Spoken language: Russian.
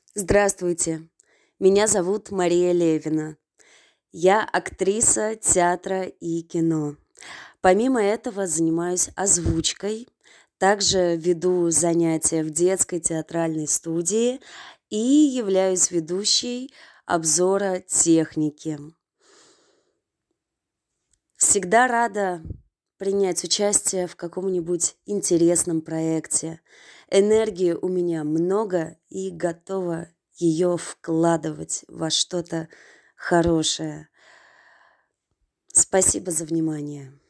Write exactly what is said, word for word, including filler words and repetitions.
Здравствуйте, меня зовут Мария Левина. Я актриса театра и кино. Помимо этого занимаюсь озвучкой, также веду занятия в детской театральной студии и являюсь ведущей обзора техники. Всегда рада принять участие в каком-нибудь интересном проекте. Энергии у меня много и готова ее вкладывать во что-то хорошее. Спасибо за внимание.